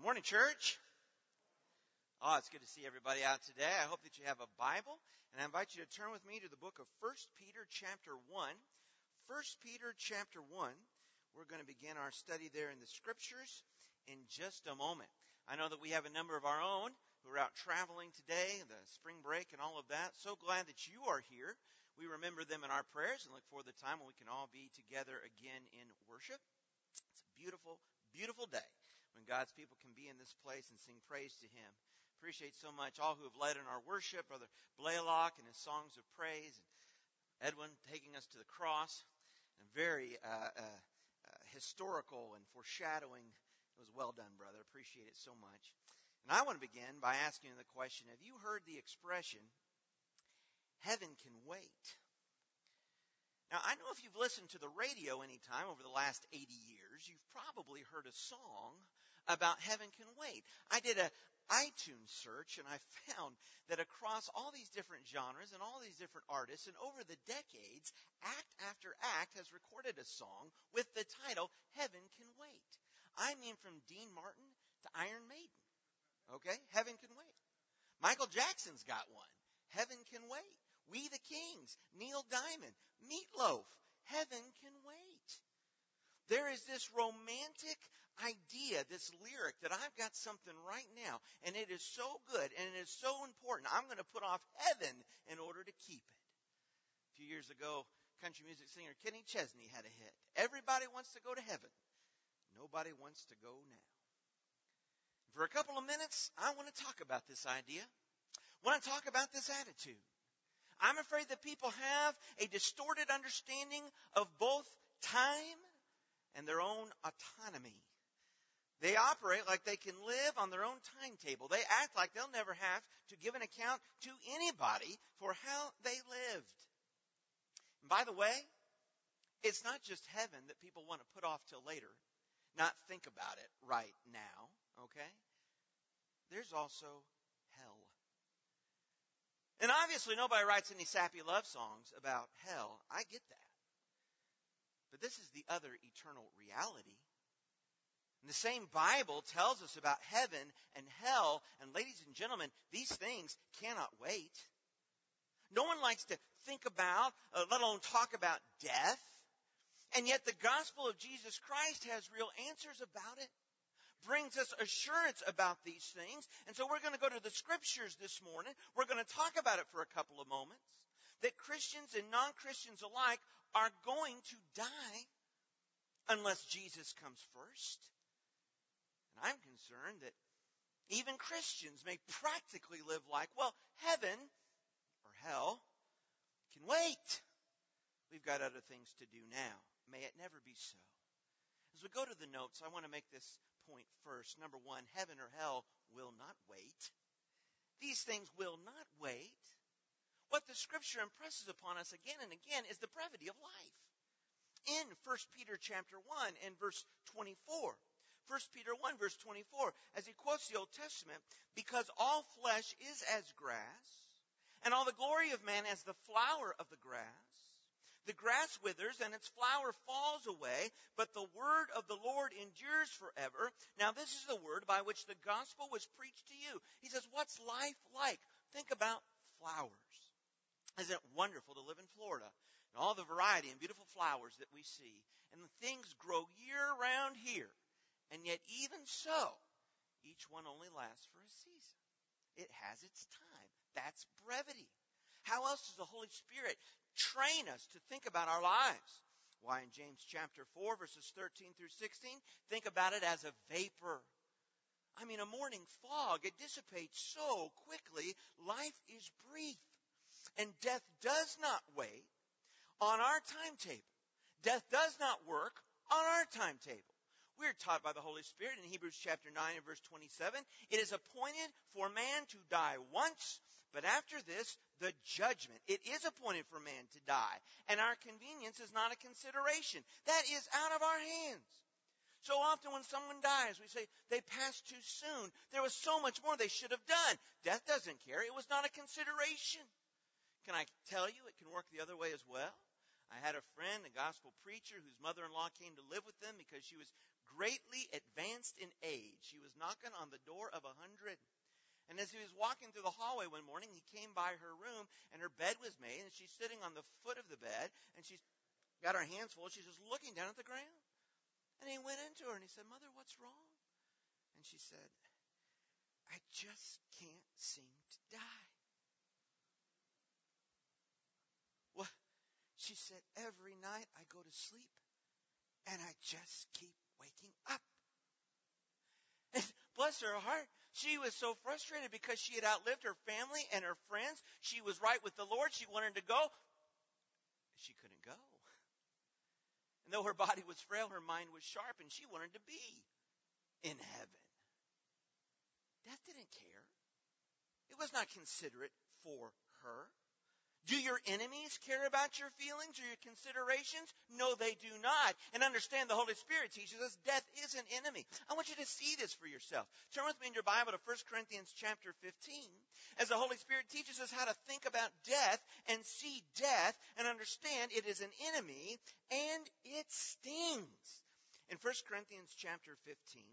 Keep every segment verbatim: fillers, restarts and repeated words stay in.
Morning, church. Oh, it's good to see everybody out today. I hope that you have a Bible, and I invite you to turn with me to the book of First Peter chapter one. First Peter chapter one. We're going to begin our study there in the Scriptures in just a moment. I know that we have a number of our own who are out traveling today, the spring break and all of that. So glad that you are here. We remember them in our prayers and look forward to the time when we can all be together again in worship. It's a beautiful, beautiful day when God's people can be in this place and sing praise to Him. Appreciate so much all who have led in our worship, Brother Blaylock and his songs of praise, and Edwin taking us to the cross, and very uh, uh, uh, historical and foreshadowing. It was well done, brother. Appreciate it so much. And I want to begin by asking the question, have you heard the expression, heaven can wait? Now, I know if you've listened to the radio any time over the last eighty years, you've probably heard a song about heaven can wait. I did a iTunes search, and I found that across all these different genres and all these different artists, and over the decades, act after act has recorded a song with the title, Heaven Can Wait. I mean, from Dean Martin to Iron Maiden. Okay? Heaven Can Wait. Michael Jackson's got one. Heaven Can Wait. We the Kings, Neil Diamond, Meatloaf, Heaven Can Wait. There is this romantic idea, this lyric, that I've got something right now, and it is so good, and it is so important. I'm going to put off heaven in order to keep it. A few years ago, country music singer Kenny Chesney had a hit. Everybody wants to go to heaven. Nobody wants to go now. For a couple of minutes, I want to talk about this idea. I want to talk about this attitude. I'm afraid that people have a distorted understanding of both time and their own autonomy. They operate like they can live on their own timetable. They act like they'll never have to give an account to anybody for how they lived. And by the way, it's not just heaven that people want to put off till later, not think about it right now, okay? There's also hell. And obviously nobody writes any sappy love songs about hell. I get that. But this is the other eternal reality. And the same Bible tells us about heaven and hell. And ladies and gentlemen, these things cannot wait. No one likes to think about, uh, let alone talk about death. And yet the gospel of Jesus Christ has real answers about it. Brings us assurance about these things. And so we're going to go to the Scriptures this morning. We're going to talk about it for a couple of moments. That Christians and non-Christians alike are going to die unless Jesus comes first. And I'm concerned that even Christians may practically live like, well, heaven or hell can wait. We've got other things to do now. May it never be so. As we go to the notes, I want to make this point first. Number one, heaven or hell will not wait. These things will not wait. What the Scripture impresses upon us again and again is the brevity of life. In First Peter chapter one and verse twenty-four. First Peter one verse twenty-four, as he quotes the Old Testament, because all flesh is as grass, and all the glory of man as the flower of the grass. The grass withers and its flower falls away, but the word of the Lord endures forever. Now this is the word by which the gospel was preached to you. He says, what's life like? Think about flowers. Isn't it wonderful to live in Florida? And all the variety and beautiful flowers that we see. And the things grow year-round here. And yet even so, each one only lasts for a season. It has its time. That's brevity. How else does the Holy Spirit train us to think about our lives? Why, in James chapter four, verses thirteen through sixteen, think about it as a vapor. I mean, a morning fog, it dissipates so quickly. Life is brief. And death does not wait on our timetable. Death does not work on our timetable. We're taught by the Holy Spirit in Hebrews chapter nine and verse twenty-seven. It is appointed for man to die once, but after this, the judgment. It is appointed for man to die. And our convenience is not a consideration. That is out of our hands. So often when someone dies, we say, they passed too soon. There was so much more they should have done. Death doesn't care. It was not a consideration. Can I tell you, it can work the other way as well? I had a friend, a gospel preacher, whose mother-in-law came to live with them because she was greatly advanced in age. She was knocking on the door of a hundred. And as he was walking through the hallway one morning, he came by her room, and her bed was made, and she's sitting on the foot of the bed, and she's got her hands full. She's just looking down at the ground. And he went into her, and he said, "Mother, what's wrong?" And she said, "I just can't seem to die." Well, she said, "Every night I go to sleep, and I just keep waking up." And bless her heart, she was so frustrated because she had outlived her family and her friends. She was right with the Lord. She wanted to go. She couldn't go. And though her body was frail, her mind was sharp, and she wanted to be in heaven. Death didn't care. It was not considerate for her. Do your enemies care about your feelings or your considerations? No, they do not. And understand, the Holy Spirit teaches us death is an enemy. I want you to see this for yourself. Turn with me in your Bible to First Corinthians chapter fifteen, as the Holy Spirit teaches us how to think about death and see death and understand it is an enemy and it stings. In First Corinthians chapter fifteen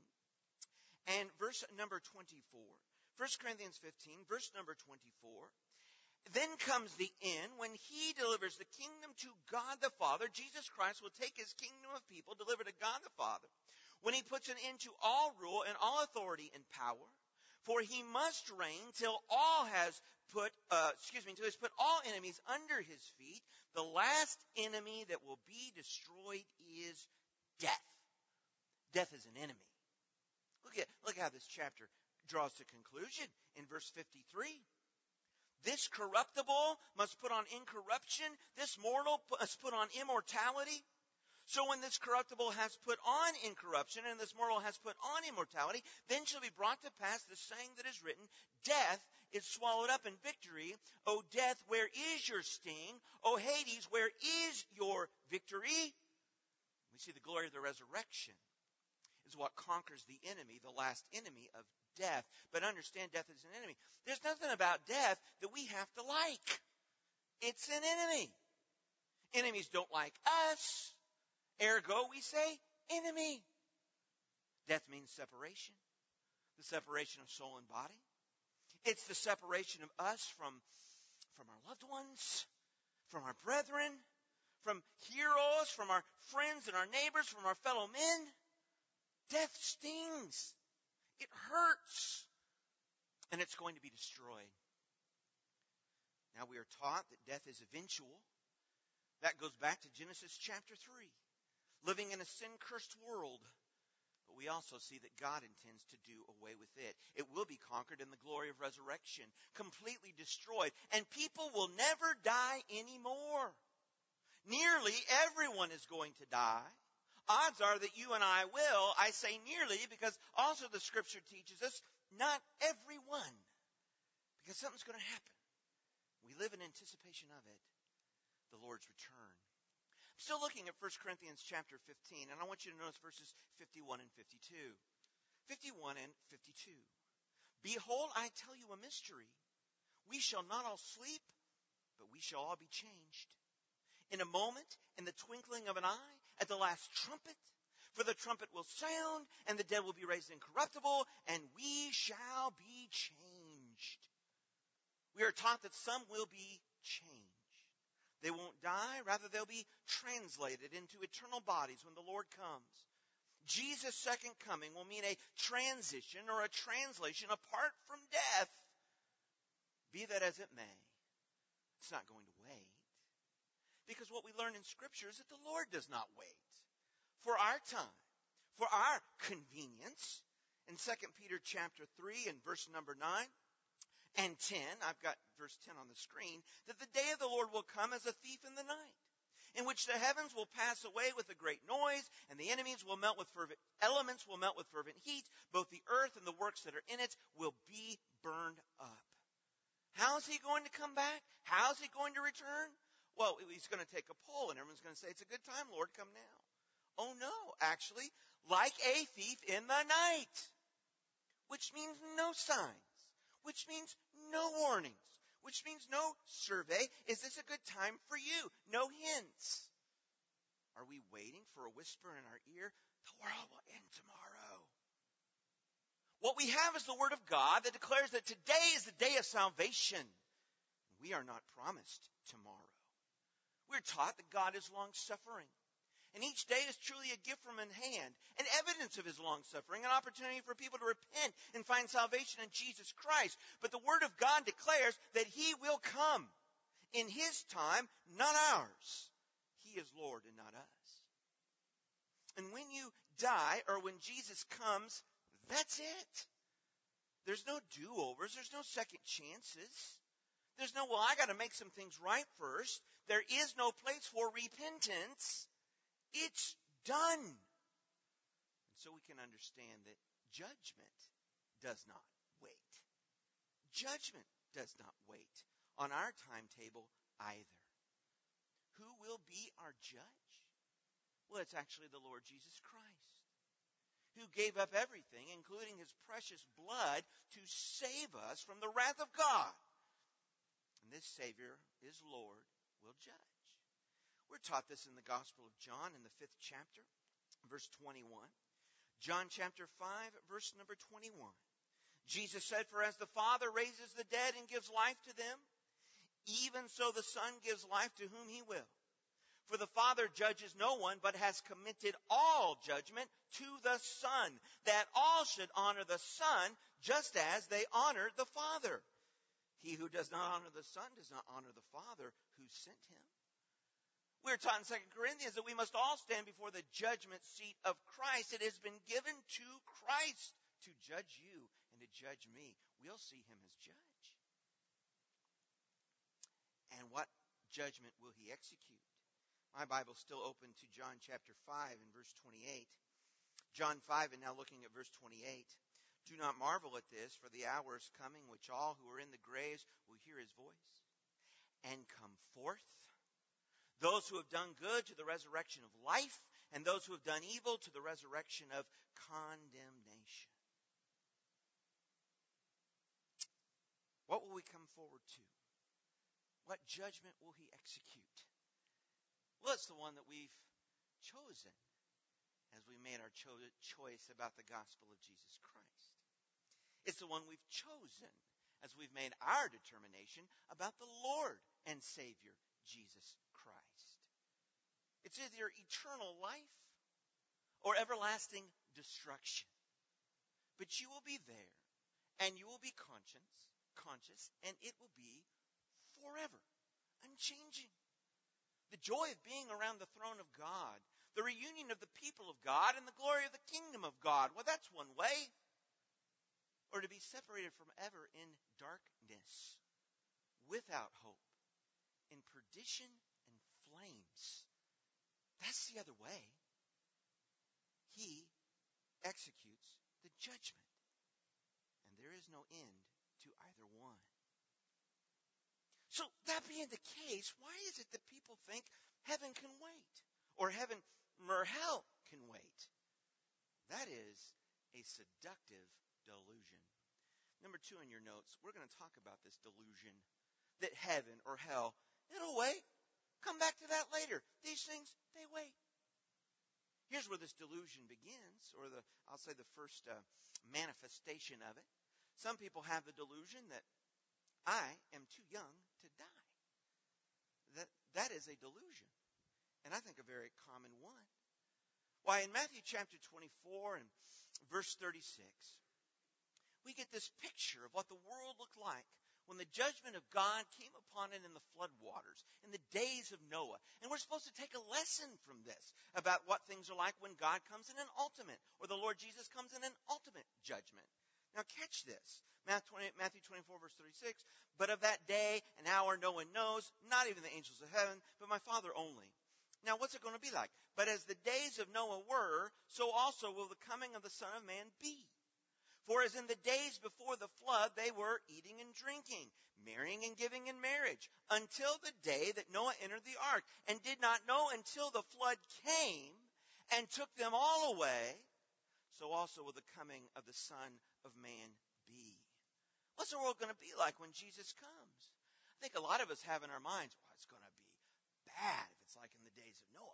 and verse number twenty-four. First Corinthians fifteen, verse number twenty-four. Then comes the end when he delivers the kingdom to God the Father. Jesus Christ will take his kingdom of people, deliver to God the Father, when he puts an end to all rule and all authority and power. For he must reign till all has put, uh, excuse me, till he's put all enemies under his feet. The last enemy that will be destroyed is death. Death is an enemy. Look at, look how this chapter draws to conclusion in verse fifty-three. This corruptible must put on incorruption. This mortal must put on immortality. So when this corruptible has put on incorruption and this mortal has put on immortality, then shall be brought to pass the saying that is written, death is swallowed up in victory. O death, where is your sting? O Hades, where is your victory? We see the glory of the resurrection is what conquers the enemy, the last enemy of death. But understand, death is an enemy. There's nothing about death that we have to like. It's an enemy. Enemies don't like us. Ergo, we say enemy. Death means separation. The separation of soul and body. It's the separation of us from, from our loved ones, from our brethren, from heroes, from our friends and our neighbors, from our fellow men. Death stings. It hurts. And it's going to be destroyed. Now we are taught that death is eventual. That goes back to Genesis chapter three. Living in a sin-cursed world. But we also see that God intends to do away with it. It will be conquered in the glory of resurrection. Completely destroyed. And people will never die anymore. Nearly everyone is going to die. Odds are that you and I will. I say nearly because also the Scripture teaches us not everyone. Because something's going to happen. We live in anticipation of it. The Lord's return. I'm still looking at First Corinthians chapter fifteen, and I want you to notice verses fifty-one and fifty-two. fifty-one and fifty-two. Behold, I tell you a mystery. We shall not all sleep, but we shall all be changed. In a moment, in the twinkling of an eye, at the last trumpet. For the trumpet will sound, and the dead will be raised incorruptible, and we shall be changed. We are taught that some will be changed. They won't die, rather they'll be translated into eternal bodies when the Lord comes. Jesus' second coming will mean a transition or a translation apart from death. Be that as it may, it's not going to wait. Because what we learn in Scripture is that the Lord does not wait for our time, for our convenience. In Second Peter chapter three and verse number nine and ten, I've got verse ten on the screen, that the day of the Lord will come as a thief in the night, in which the heavens will pass away with a great noise, and the enemies will melt with fervent elements will melt with fervent heat. Both the earth and the works that are in it will be burned up. How is he going to come back? How is he going to return? Well, he's going to take a poll, and everyone's going to say, it's a good time, Lord, come now. Oh, no, actually, like a thief in the night, which means no signs, which means no warnings, which means no survey. Is this a good time for you? No hints. Are we waiting for a whisper in our ear? The world will end What we have is the Word of God that declares that today is the day of salvation. We are not promised tomorrow. We're taught that God is long-suffering. And each day is truly a gift from His hand, an evidence of His long-suffering, an opportunity for people to repent and find salvation in Jesus Christ. But the Word of God declares that He will come in His time, not ours. He is Lord and not us. And when you die, or when Jesus comes, that's it. There's no do-overs. There's no second chances. There's no, well, I got to make some things right first. There is no place for repentance. It's done. And so we can understand that judgment does not wait. Judgment does not wait on our timetable either. Who will be our judge? Well, it's actually the Lord Jesus Christ, who gave up everything, including His precious blood, to save us from the wrath of God. And this Savior, His Lord, will judge. We're taught this in the Gospel of John in the fifth chapter, verse twenty-one. John chapter five, verse number twenty-one. Jesus said, "For as the Father raises the dead and gives life to them, even so the Son gives life to whom He will. For the Father judges no one, but has committed all judgment to the Son, that all should honor the Son just as they honor the Father. He who does not honor the Son does not honor the Father who sent Him." We're taught in Second Corinthians that we must all stand before the judgment seat of Christ. It has been given to Christ to judge you and to judge me. We'll see Him as judge. And what judgment will He execute? My Bible's still open to John chapter five and verse twenty-eight. John five, and now looking at verse twenty-eight. "Do not marvel at this, for the hour is coming which all who are in the graves will hear His voice and come forth. Those who have done good to the resurrection of life, and those who have done evil to the resurrection of condemnation." What will we come forward to? What judgment will He execute? Well, it's the one that we've chosen as we made our cho- choice about the gospel of Jesus Christ. It's the one we've chosen as we've made our determination about the Lord and Savior, Jesus Christ. It's either eternal life or everlasting destruction. But you will be there, and you will be conscious, conscious, and it will be forever, unchanging. The joy of being around the throne of God, the reunion of the people of God, and the glory of the kingdom of God. Well, that's one way. Or to be separated from ever in darkness, without hope, in perdition and flames. That's the other way. He executes the judgment. And there is no end to either one. So that being the case, why is it that people think heaven can wait? Or heaven or hell can wait? That is a seductive delusion. Number two in your notes, we're going to talk about this delusion that heaven or hell, it'll wait. Come back to that later. These things, they wait. Here's where this delusion begins, or the I'll say the first uh, manifestation of it. Some people have the delusion that I am too young to die. That that is a delusion, and I think a very common one. Why, in Matthew chapter twenty-four and verse thirty-six, we get this picture of what the world looked like when the judgment of God came upon it in the floodwaters, in the days of Noah. And we're supposed to take a lesson from this about what things are like when God comes in an ultimate, or the Lord Jesus comes in an ultimate judgment. Now catch this. Matthew twenty-four, verse thirty-six. "But of that day and hour no one knows, not even the angels of heaven, but my Father only." Now what's it going to be like? "But as the days of Noah were, so also will the coming of the Son of Man be. For as in the days before the flood, they were eating and drinking, marrying and giving in marriage, until the day that Noah entered the ark, and did not know until the flood came and took them all away, so also will the coming of the Son of Man be." What's the world going to be like when Jesus comes? I think a lot of us have in our minds, well, it's going to be bad if it's like in the days of Noah, because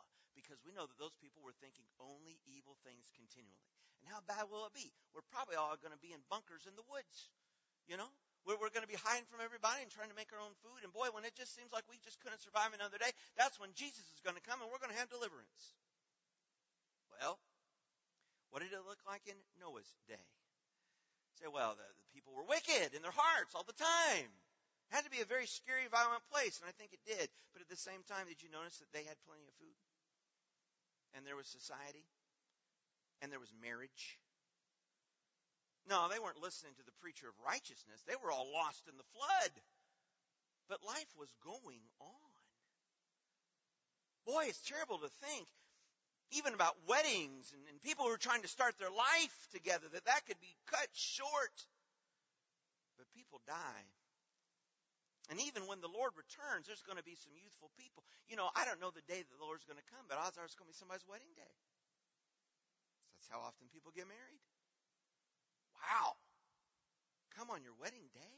because we know that those people were thinking only evil things continually. And how bad will it be? We're probably all going to be in bunkers in the woods, you know? We're, we're going to be hiding from everybody and trying to make our own food. And boy, when it just seems like we just couldn't survive another day, that's when Jesus is going to come and we're going to have deliverance. Well, what did it look like in Noah's day? Say, well, the, the people were wicked in their hearts all the time. It had to be a very scary, violent place, and I think it did. But at the same time, did you notice that they had plenty of food? And there was society? And there was marriage? No, they weren't listening to the preacher of righteousness. They were all lost in the flood. But life was going on. Boy, it's terrible to think, even about weddings and, and people who are trying to start their life together, that that could be cut short. But people die. And even when the Lord returns, there's going to be some youthful people. You know, I don't know the day that the Lord's going to come, but odds are it's going to be somebody's wedding day. That's how often people get married. Wow. Come on your wedding day.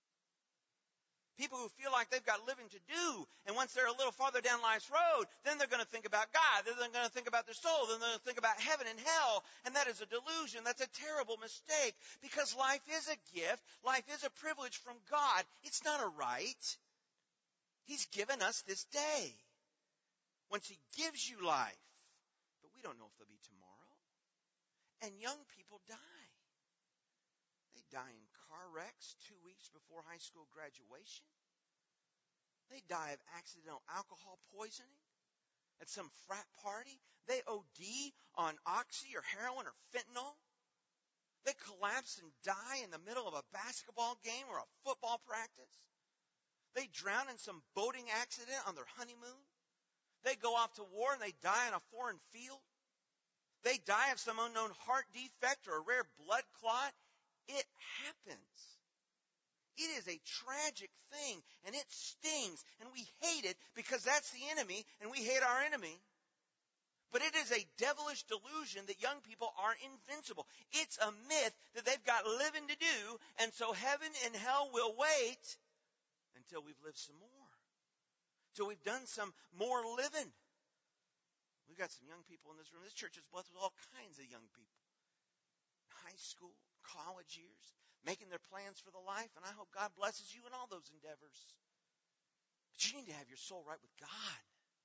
People who feel like they've got living to do, and once they're a little farther down life's road, then they're going to think about God, then they're going to think about their soul, then they're going to think about heaven and hell, and that is a delusion. That's a terrible mistake, because life is a gift. Life is a privilege from God. It's not a right. He's given us this day. Once He gives you life, but we don't know if there'll be tomorrow. And young people die. They die in car wrecks two weeks before high school graduation. They die of accidental alcohol poisoning at some frat party. They O D on oxy or heroin or fentanyl. They collapse and die in the middle of a basketball game or a football practice. They drown in some boating accident on their honeymoon. They go off to war and they die in a foreign field. They die of some unknown heart defect or a rare blood clot. It happens. It is a tragic thing, and it stings, and we hate it because that's the enemy, and we hate our enemy. But it is a devilish delusion that young people are invincible. It's a myth that they've got living to do, and so heaven and hell will wait until we've lived some more, till we've done some more living. We've got some young people in this room. This church is blessed with all kinds of young people. High school, college years, making their plans for the life, and I hope God blesses you in all those endeavors. But you need to have your soul right with God.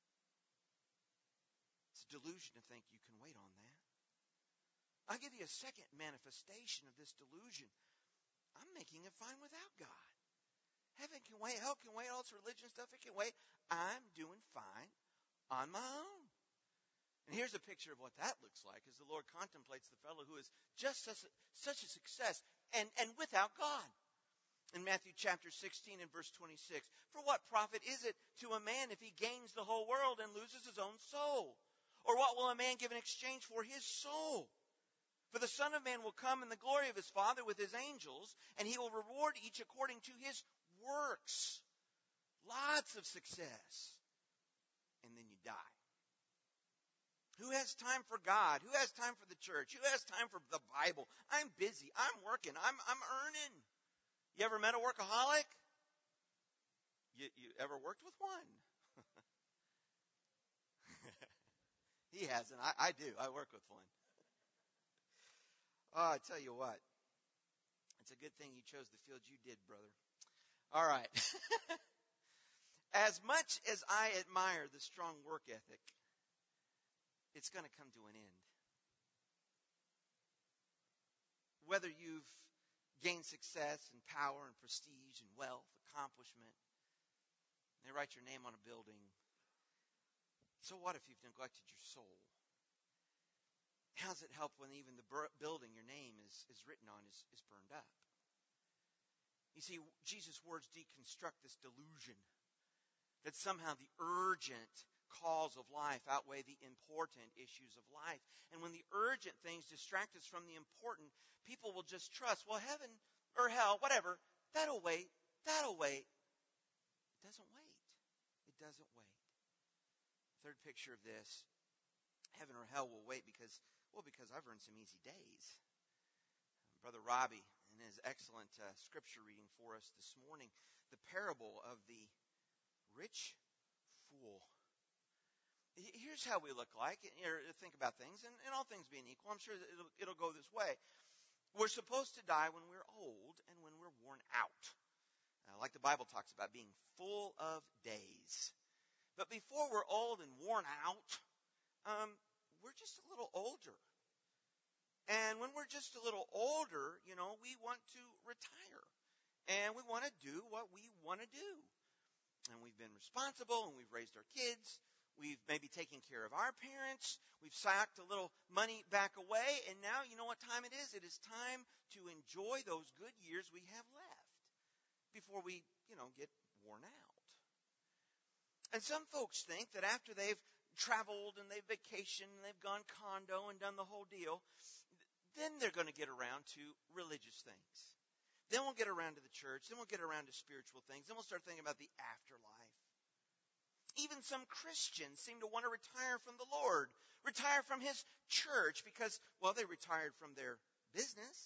It's a delusion to think you can wait on that. I'll give you a second manifestation of this delusion. I'm making it fine without God. Heaven can wait, hell can wait, all this religion stuff, it can wait. I'm doing fine on my own. And here's a picture of what that looks like as the Lord contemplates the fellow who is just such a, such a success and, and without God. In Matthew chapter sixteen and verse twenty-six, for what profit is it to a man if he gains the whole world and loses his own soul? Or what will a man give in exchange for his soul? For the Son of Man will come in the glory of his Father with his angels, and he will reward each according to his works. Lots of success. And then you die. Who has time for God? Who has time for the church? Who has time for the Bible? I'm busy. I'm working. I'm I'm earning. You ever met a workaholic? You, you ever worked with one? He hasn't. I, I do. I work with one. Oh, I tell you what. It's a good thing you chose the field you did, brother. All right. As much as I admire the strong work ethic, it's going to come to an end. Whether you've gained success and power and prestige and wealth, accomplishment, they write your name on a building. So what if you've neglected your soul? How does it help when even the building your name is, is written on is, is burned up? You see, Jesus' words deconstruct this delusion that somehow the urgent calls of life outweigh the important issues of life. And when the urgent things distract us from the important, people will just trust, well, heaven or hell, whatever, that'll wait, that'll wait. It doesn't wait. It doesn't wait. Third picture of this, heaven or hell will wait because, well, because I've earned some easy days. Brother Robbie, in his excellent uh, scripture reading for us this morning, the parable of the rich fool. Here's here's how we look like, or think about things, and, and all things being equal, I'm sure that it'll, it'll go this way. We're supposed to die when we're old and when we're worn out. Uh, like the Bible talks about being full of days. But before we're old and worn out, um, we're just a little older. And when we're just a little older, you know, we want to retire. And we want to do what we want to do. And we've been responsible, and we've raised our kids. We've maybe taken care of our parents. We've socked a little money back away. And now, you know what time it is? It is time to enjoy those good years we have left before we, you know, get worn out. And some folks think that after they've traveled and they've vacationed and they've gone condo and done the whole deal, then they're going to get around to religious things. Then we'll get around to the church. Then we'll get around to spiritual things. Then we'll start thinking about the afterlife. Even some Christians seem to want to retire from the Lord, retire from His church because, well, they retired from their business.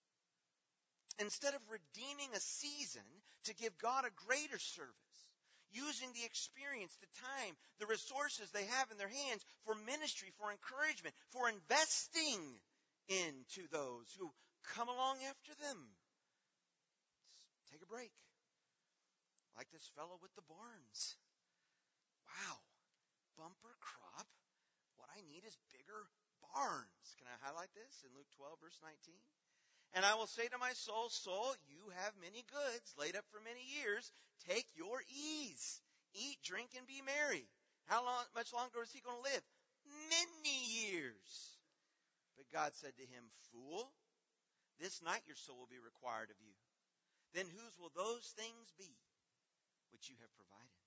Instead of redeeming a season to give God a greater service, using the experience, the time, the resources they have in their hands for ministry, for encouragement, for investing into those who come along after them. Let's take a break. Like this fellow with the barns. Wow, bumper crop. What I need is bigger barns. Can I highlight this in Luke twelve, verse nineteen? And I will say to my soul, soul, you have many goods laid up for many years. Take your ease. Eat, drink, and be merry. How long, much longer is he going to live? Many years. But God said to him, fool, this night your soul will be required of you. Then whose will those things be which you have provided?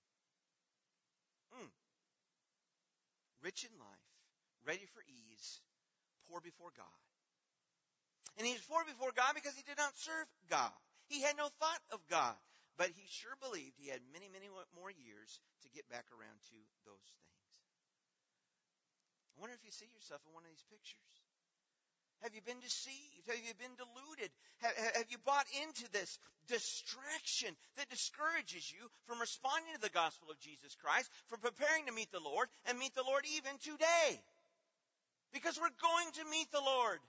Mm. Rich in life, ready for ease, poor before God. And he was poor before God because he did not serve God. He had no thought of God. But he sure believed he had many, many more years to get back around to those things. I wonder if you see yourself in one of these pictures. Have you been deceived? Have you been deluded? Have, have you bought into this distraction that discourages you from responding to the gospel of Jesus Christ, from preparing to meet the Lord, and meet the Lord even today? Because we're going to meet the Lord.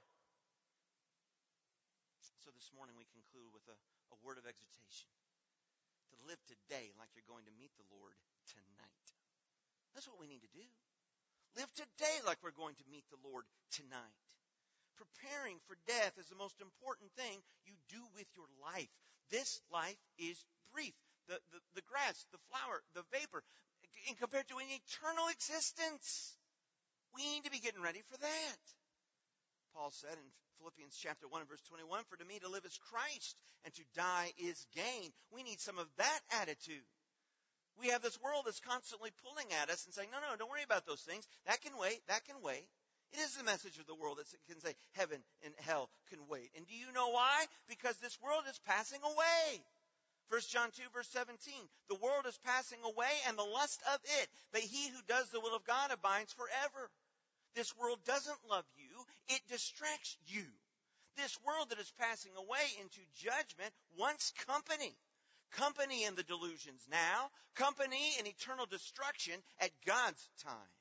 So this morning we conclude with a, a word of exhortation. To live today like you're going to meet the Lord tonight. That's what we need to do. Live today like we're going to meet the Lord tonight. Preparing for death is the most important thing you do with your life. This life is brief. The, the, the grass, the flower, the vapor, in compared to an eternal existence. We need to be getting ready for that. Paul said in Philippians chapter one, verse twenty-one, for to me to live is Christ, and to die is gain. We need some of that attitude. We have this world that's constantly pulling at us and saying, no, no, don't worry about those things. That can wait, that can wait. It is the message of the world that can say heaven and hell can wait. And do you know why? Because this world is passing away. First John two, verse seventeen, the world is passing away and the lust of it, but he who does the will of God abides forever. This world doesn't love you. It distracts you. This world that is passing away into judgment wants company. Company in the delusions now. Company in eternal destruction at God's time.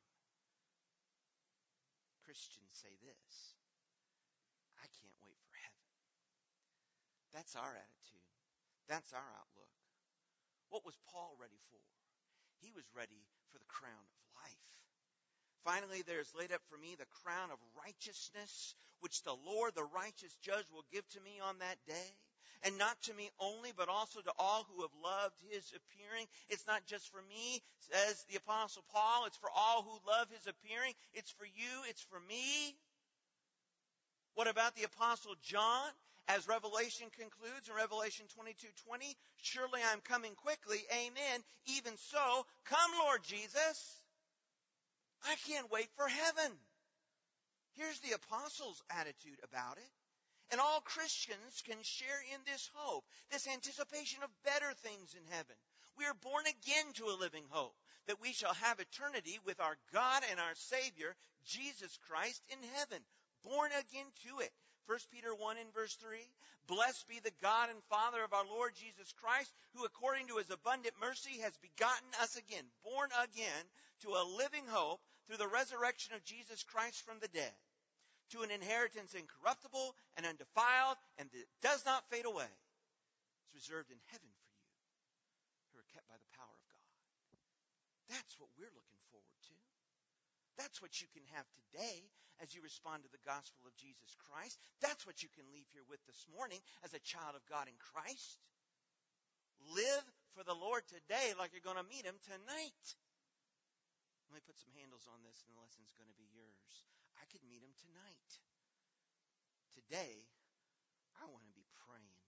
Christians say this. I can't wait for heaven. That's our attitude. That's our outlook. What was Paul ready for? He was ready for the crown of life. Finally, there is laid up for me the crown of righteousness, which the Lord, the righteous judge, will give to me on that day. And not to me only, but also to all who have loved his appearing. It's not just for me, says the Apostle Paul. It's for all who love his appearing. It's for you. It's for me. What about the Apostle John? As Revelation concludes in Revelation twenty-two twenty, surely I'm coming quickly. Amen. Even so, come Lord Jesus. I can't wait for heaven. Here's the apostles' attitude about it. And all Christians can share in this hope, this anticipation of better things in heaven. We are born again to a living hope, that we shall have eternity with our God and our Savior, Jesus Christ, in heaven. Born again to it. First Peter one in verse three, blessed be the God and Father of our Lord Jesus Christ, who according to his abundant mercy has begotten us again, born again to a living hope through the resurrection of Jesus Christ from the dead, to an inheritance incorruptible and undefiled and that does not fade away. It's reserved in heaven for you who are kept by the power of God. That's what we're looking forward to. That's what you can have today as you respond to the gospel of Jesus Christ. That's what you can leave here with this morning as a child of God in Christ. Live for the Lord today like you're going to meet Him tonight. Let me put some handles on this and the lesson's going to be yours. I could meet Him tonight. Today, I want to be praying.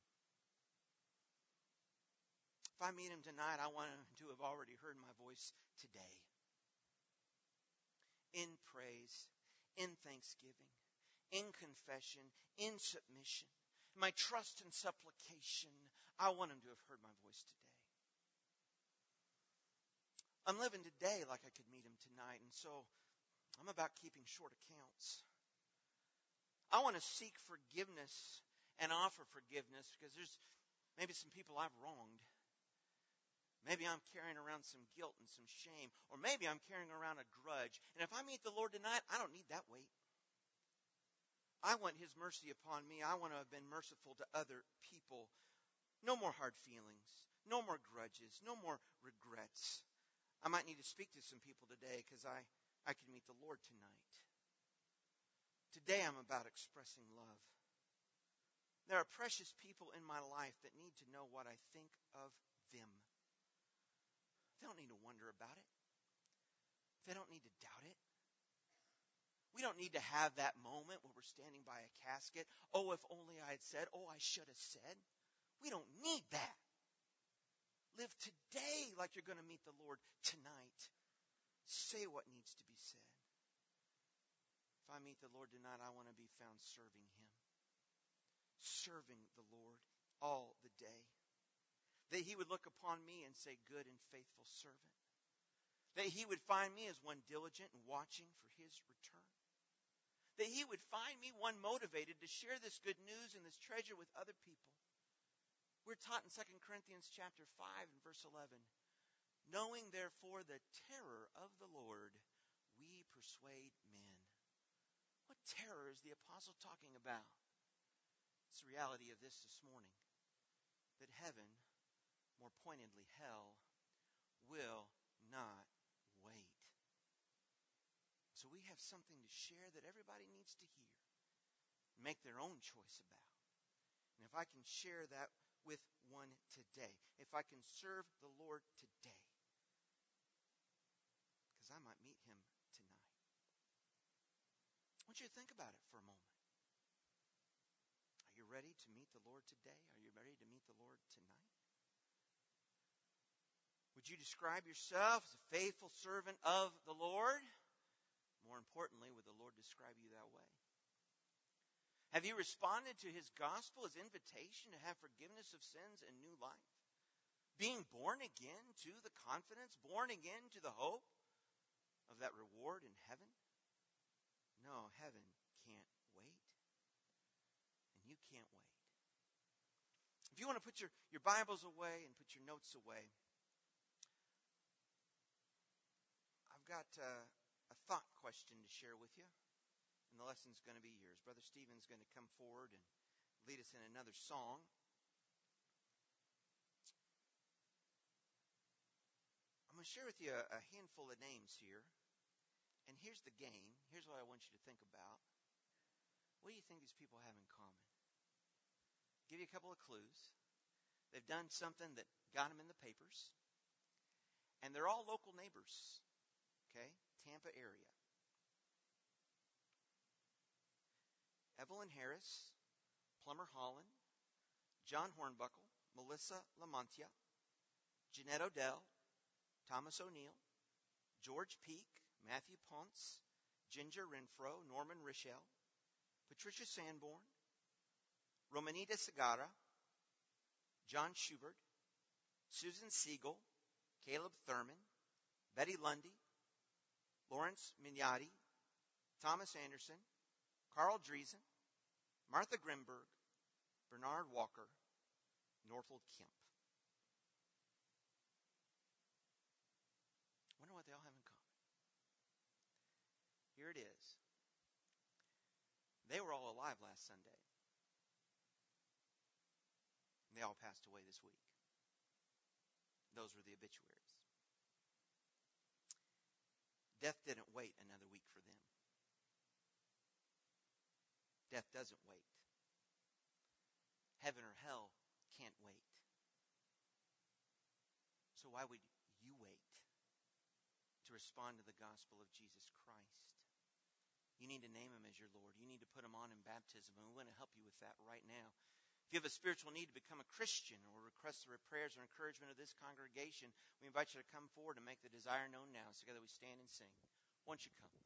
If I meet Him tonight, I want Him to have already heard my voice today. In praise, in thanksgiving, in confession, in submission, my trust and supplication, I want Him to have heard my voice today. I'm living today like I could meet Him tonight, and so I'm about keeping short accounts. I want to seek forgiveness and offer forgiveness because there's maybe some people I've wronged. Maybe I'm carrying around some guilt and some shame, or maybe I'm carrying around a grudge. And if I meet the Lord tonight, I don't need that weight. I want His mercy upon me. I want to have been merciful to other people. No more hard feelings. No more grudges. No more regrets. I might need to speak to some people today because I, I can meet the Lord tonight. Today I'm about expressing love. There are precious people in my life that need to know what I think of them. They don't need to wonder about it. They don't need to doubt it. We don't need to have that moment where we're standing by a casket. Oh, if only I had said. Oh, I should have said. We don't need that. Live today like you're going to meet the Lord tonight. Say what needs to be said. If I meet the Lord tonight, I want to be found serving Him. Serving the Lord all the day. That He would look upon me and say, good and faithful servant. That He would find me as one diligent and watching for His return. That He would find me one motivated to share this good news and this treasure with other people. We're taught in Second Corinthians chapter five and verse eleven, knowing therefore the terror of the Lord, we persuade men. What terror is the apostle talking about? It's the reality of this this morning, that heaven, more pointedly hell, will not wait. So we have something to share that everybody needs to hear, make their own choice about. And if I can share that with one today, if I can serve the Lord today, because I might meet Him tonight. I want you to think about it for a moment. Are you ready to meet the Lord today? Are you ready to meet the Lord tonight? Would you describe yourself as a faithful servant of the Lord? More importantly, would the Lord describe you that way? Have you responded to His gospel, His invitation to have forgiveness of sins and new life? Being born again to the confidence, born again to the hope of that reward in heaven? No, heaven can't wait. And you can't wait. If you want to put your, your Bibles away and put your notes away, I've got uh, a thought question to share with you. And the lesson's going to be yours. Brother Stephen's going to come forward and lead us in another song. I'm going to share with you a, a handful of names here. And here's the game. Here's what I want you to think about. What do you think these people have in common? Give you a couple of clues. They've done something that got them in the papers. And they're all local neighbors. Okay? Tampa area. Evelyn Harris, Plummer Holland, John Hornbuckle, Melissa Lamontia, Jeanette Odell, Thomas O'Neill, George Peak, Matthew Ponce, Ginger Renfro, Norman Richel, Patricia Sanborn, Romanita Segara, John Schubert, Susan Siegel, Caleb Thurman, Betty Lundy, Lawrence Mignati, Thomas Anderson, Carl Driesen, Martha Grimberg, Bernard Walker, Northold Kemp. Wonder what they all have in common. here it is. They were all alive last Sunday. They all passed away this week. Those were the obituaries. Death didn't wait another week for them. Death doesn't wait. Heaven or hell can't wait. So why would you wait to respond to the gospel of Jesus Christ? You need to name him as your Lord. You need to put him on in baptism, and we want to help you with that right now. If you have a spiritual need to become a Christian or request the prayers or encouragement of this congregation, we invite you to come forward and make the desire known now. So together we stand and sing. Won't you come?